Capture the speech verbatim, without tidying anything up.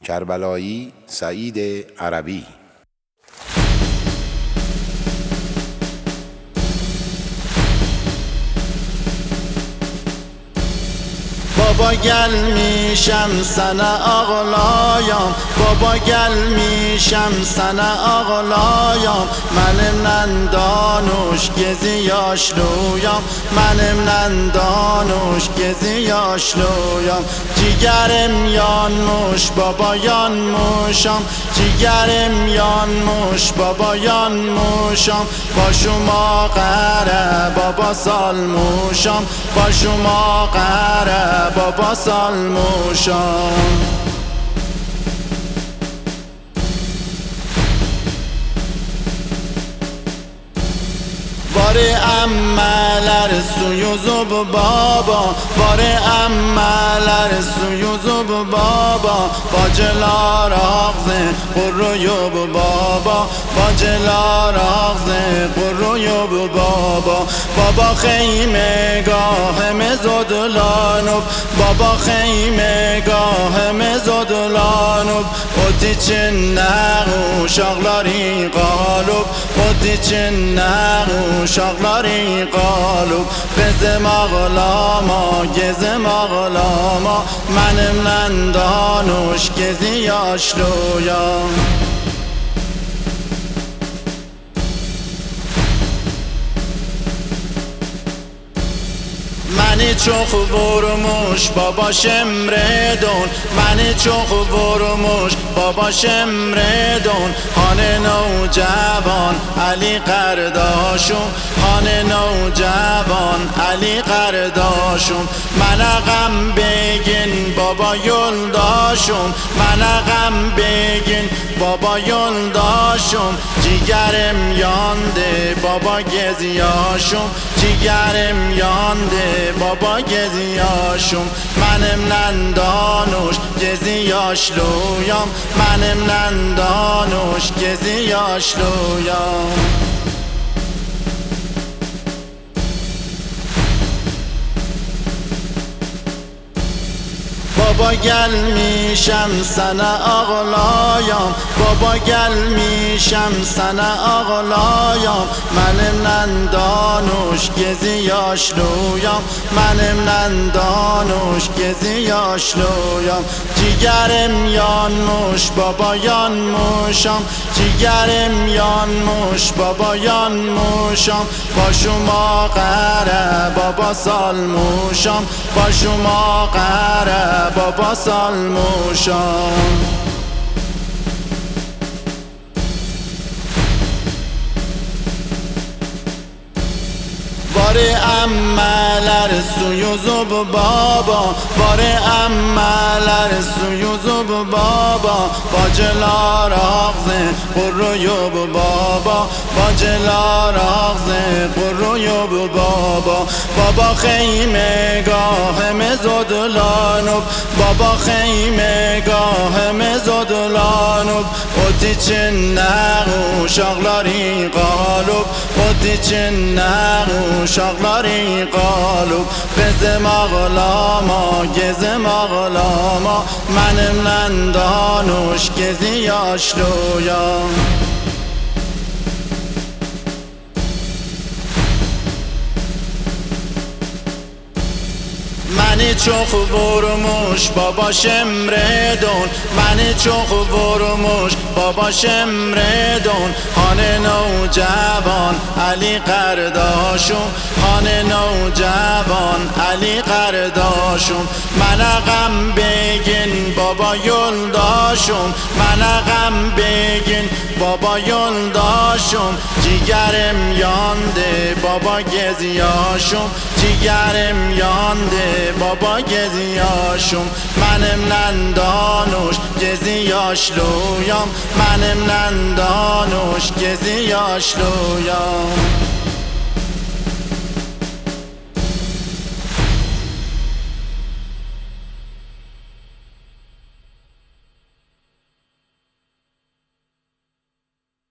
کربلایی سعید عربی. بابا گل میشم سنه آغلایم، بابا گل میشم سنه آغلایم. منم نندانوش گزی یاشلویم، منم نندانوش گزی یاشلویم. جیگرم یانموش بابا یانموشم، جیگرم یانموش بابا یانموشم. با شما قره بابا سالموشم، با شما قره بابا سالموشم. باره امالر سویوزوب بابا، باره امالر سویوزوب بابا. با جلار آغزه قرویوب بابا، با جلار آغزه قرویوب بابا. بابا خیمه گاه مزدلانوب، بابا خیمه گاه مزدلانوب. اوتی چن نغو شغلاری قالوب، اوتی چن نغو شغلاری قالوب. بزم آغلاما گزم آغلاما، منم نندانوش گزی یاشلویم. منی چوخ ورموش بابا شمردون، منی چوخ ورموش بابا شمردون. هان نوجوان علی قرداشم، هان نوجوان علی قرداشم. من غم بگین بابا یلداشم، من غم بگین بابا یلداشم. جیگرم یانده بابا گزیاشم، جیگرم یانده بابا گزیاشم. منم نندانوش گزی یاشلویم، منم نندانوش گزی یاشلویم. بابا گل میشم سنه آغلایم، بابا گل میشم سنه آغلایم. منم نندانوش گزی یاشلویم، منم نندانوش گزی یاشلویم. جیگرم یانموش بابا یانموشم، جیگرم یانموش بابا یانموشم. با شما قره بابا سالموشم، با شما قره بابا سالموشم. باره امالر سویوزوب بابا، باره امالر سویوزوب بابا. با جلار آغزه قرویوب بابا، با جلار آغزه قرویوب بابا. بابا خیمه گاه مزدلانوب، بابا خیمه گاه مزدلانوب. اوتی چن نغو شغلاری قالوب، اوتی چن نغو شغلاری قالوب. بزم آغلاما گزم آغلاما، منم نندانوش گزی یاشلویم. منی چوخ ورموش بابا شمردون، منی چوخ ورموش بابا شمردون. هان نوجوان علی قرداشم، هان نوجوان علی قرداشم. من غم بگین بابا یلداشم، من غم بگین بابا یلداشم. جیگرم یانده بابا گزیاشم، جیگرم یانده بابا گزیاشم. منم نندانوش گزی یاشلویم، منم نندانوش گزی یاشلویم.